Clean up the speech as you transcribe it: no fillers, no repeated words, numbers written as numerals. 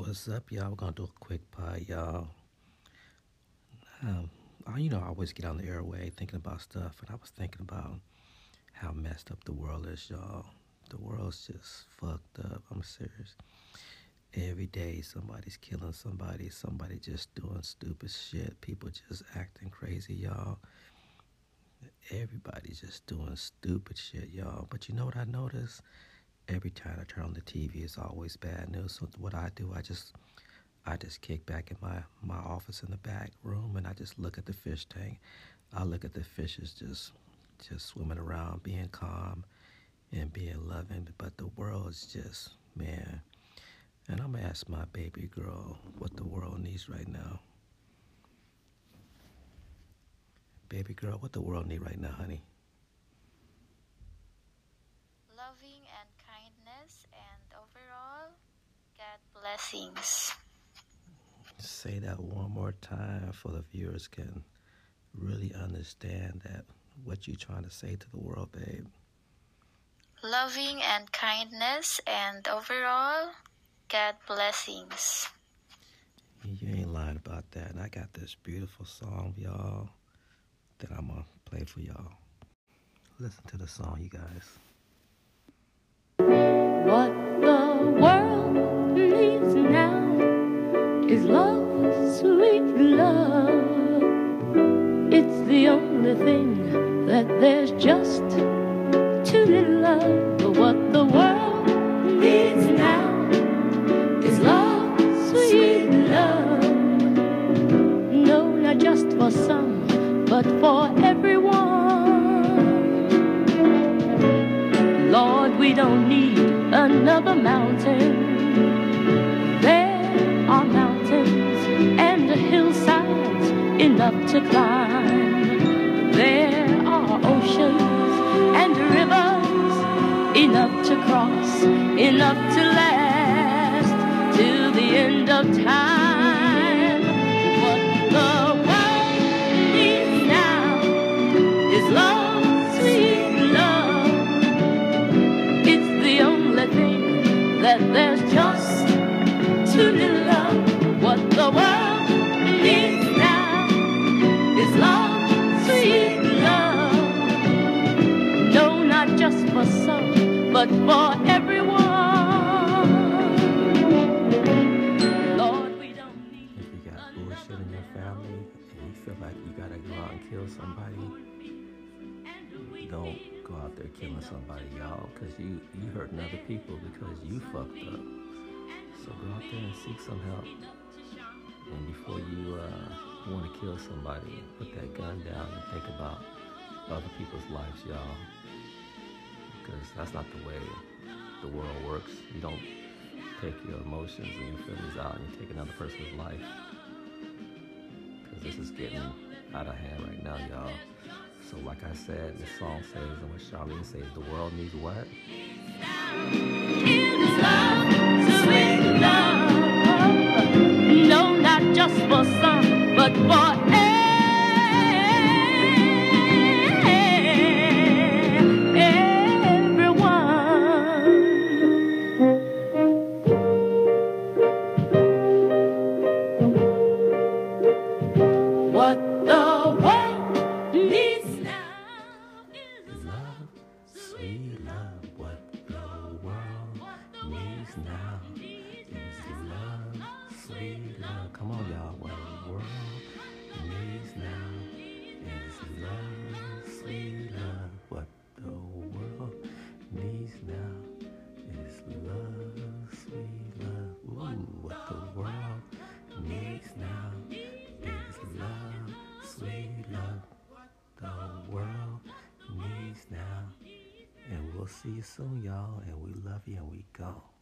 What's up, y'all? We're gonna do a quick pod, y'all. I always get on the airway thinking about stuff, and I was thinking about how messed up the world is, y'all. The world's just fucked up. I'm serious. Every day, somebody's killing somebody. Somebody just doing stupid shit. People just acting crazy, y'all. Everybody's just doing stupid shit, y'all. But you know what I notice? Every time I turn on the TV, it's always bad news. So what I do, I just kick back in my office in the back room, and I just look at the fish tank. I look at the fishes just swimming around, being calm and being loving. But the world is just, man. And I'm gonna ask my baby girl what the world needs right now. Baby girl, what the world need right now, honey? Loving and kindness, and overall, God blessings. Say that one more time for the viewers can really understand that what you trying to say to the world, babe. Loving and kindness, and overall, God blessings. You ain't lying about that. And I got this beautiful song, y'all, that I'm gonna play for y'all. Listen to the song, you guys. What the world needs now is love, sweet love. It's the only thing that there's just too little of. But what the world needs now is love, sweet love. No, not just for some, but for everyone. Lord, we don't need another mountain. There are mountains and hillsides enough to climb. There are oceans and rivers enough to cross, enough to last till the end of time. What the world needs now is love, sweet love. It's the only thing that there's just too little of. What the world needs now is love, sweet love. No, not just for some, but for everyone. Lord, we don't need. If you got bullshit in your family and you feel like you gotta go out and kill somebody, don't go out there killing somebody, y'all, because you hurting other people because you fucked up. So go out there and seek some help. And before you want to kill somebody, put that gun down and think about other people's lives, y'all. Because that's not the way the world works. You don't take your emotions and your feelings out and you take another person's life. Because this is getting out of hand right now, y'all. So like I said, this song says, and what Charlene says, the world needs what? It's love, sweet love. No, not just for some, but for everyone. What the world needs now is Love, sweet love, what the world needs now is love, sweet love. Come on, y'all. What the world needs now is love, sweet love. What the world needs now is love, sweet love. Ooh, what the world needs now is love, sweet love. The world needs now. And we'll see you soon, y'all. And we love you and we go.